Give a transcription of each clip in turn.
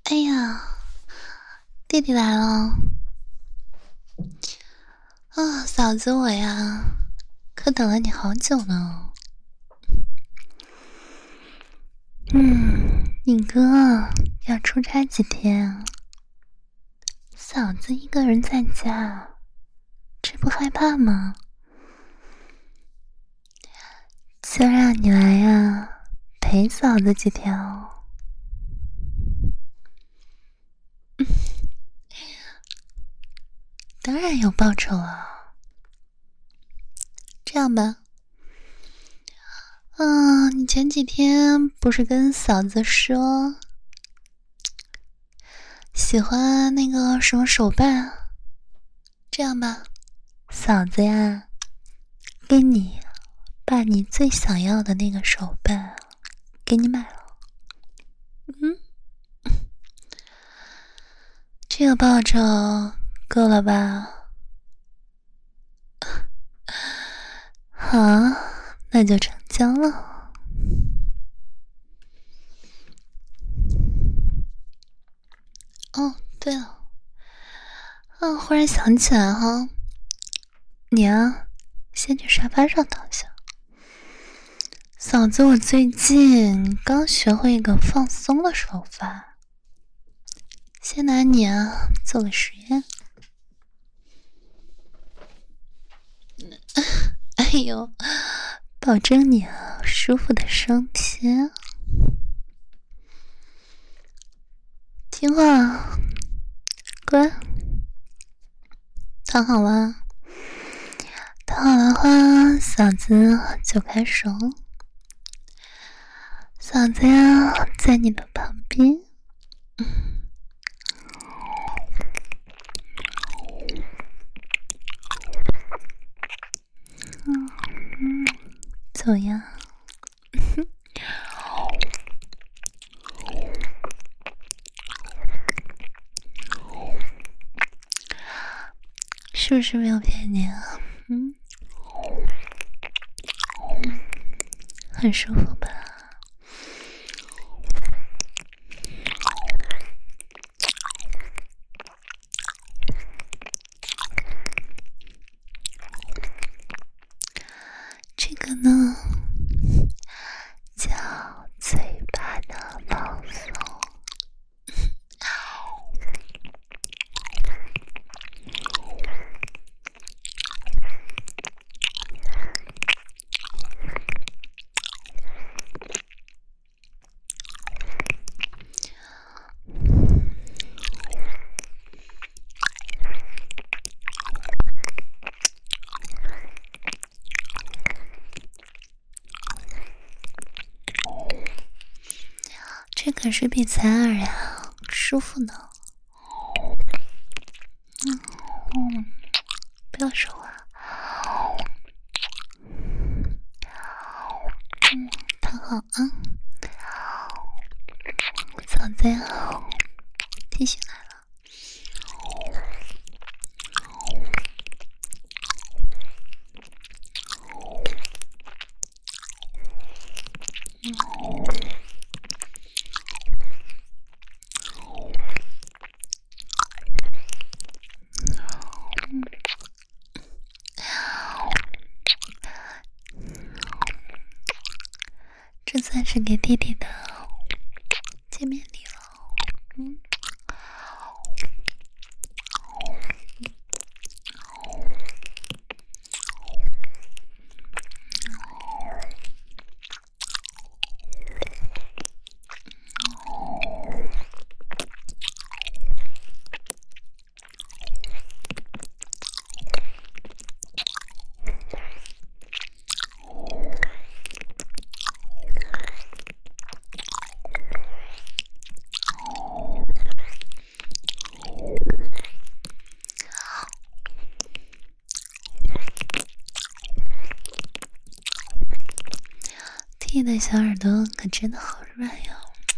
哎呀，弟弟来了！啊，嫂子我呀，可等了你好久了。你哥要出差几天啊？嫂子一个人在家，这不害怕吗？就让你来呀，陪嫂子几天哦。当然有报酬啊。这样吧，你前几天不是跟嫂子说喜欢那个什么手办？这样吧，嫂子呀，给你把你最想要的那个手办给你买了。这个报酬够了吧？好，那就成交了。哦，对了，忽然想起来哈，你啊，先去沙发上躺下。嫂子，我最近刚学会一个放松的手法，先拿你啊做个实验。哎呦，保证你啊舒服的升天。听话，乖，躺好了。躺好的话，嫂子就开手。嫂子呀，在你的旁边。怎么样？是不是没有骗你啊？很舒服吧？这个呢，叫嘴巴的放松。这可是比采耳呀舒服呢。不要说话。躺好啊。嫂子呀，提醒来了。这算是给弟弟的见面礼了。弟弟的小耳朵可真的好软呀！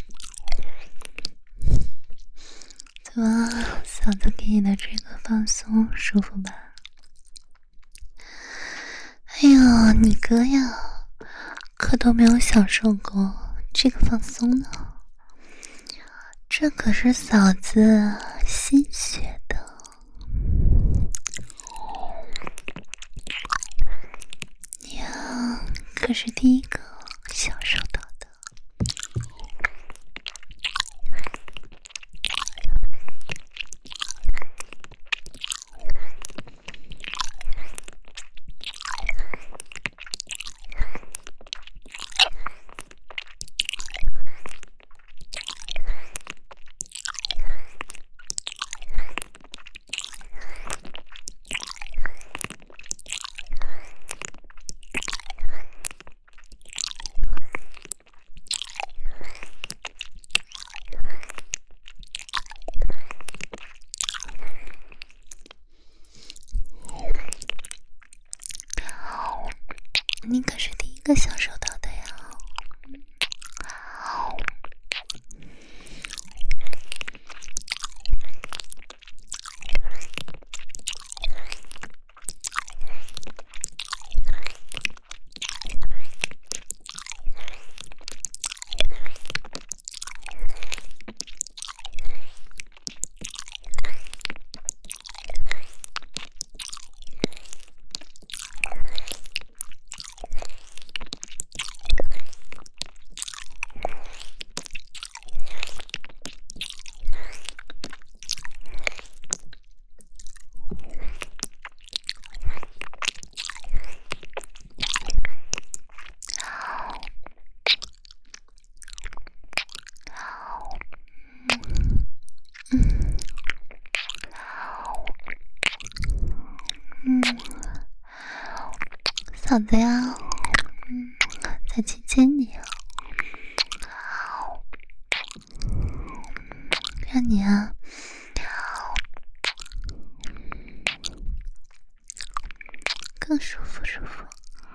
怎么，嫂子给你的这个放松舒服吧？哎呦，你哥呀，可都没有享受过这个放松呢。 这可是嫂子新学的，娘可是第一个享受到的。你可是第一个享受到的呀！嫂子呀，再亲亲你啊，让你啊更舒服舒服。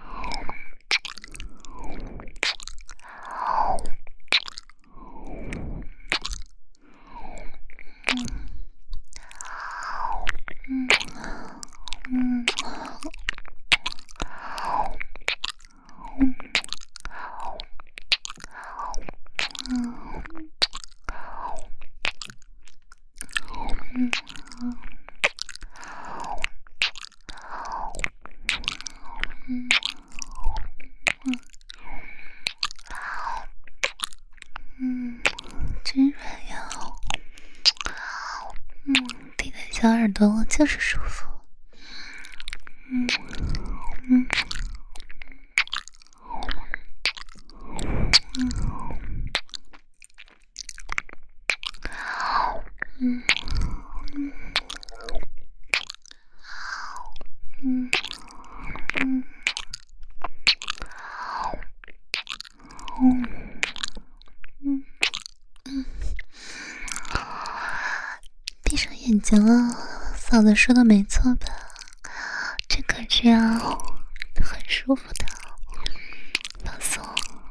真软呀！你的小耳朵就是舒服。闭上眼睛啊，嫂子说的没错吧？这可是很舒服的，放松。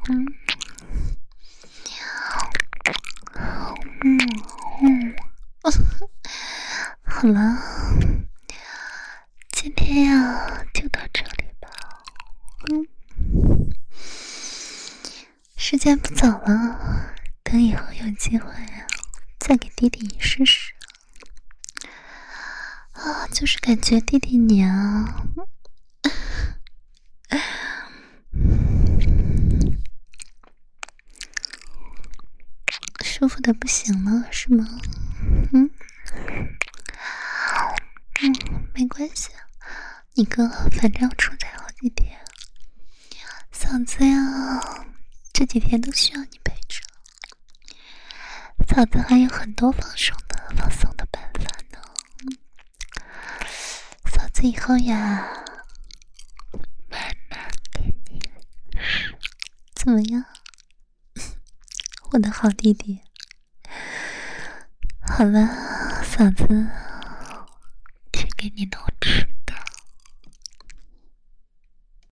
好了，今天呀就到这里吧。时间不早了，等以后有机会再给弟弟你试试。就是感觉弟弟你舒服的不行了，是吗？没关系，你哥反正要出差好几天，嫂子呀，这几天都需要你陪着。嫂子还有很多放松的办法呢。嫂子以后呀，慢慢给你试，怎么样？我的好弟弟。好了，嫂子去给你弄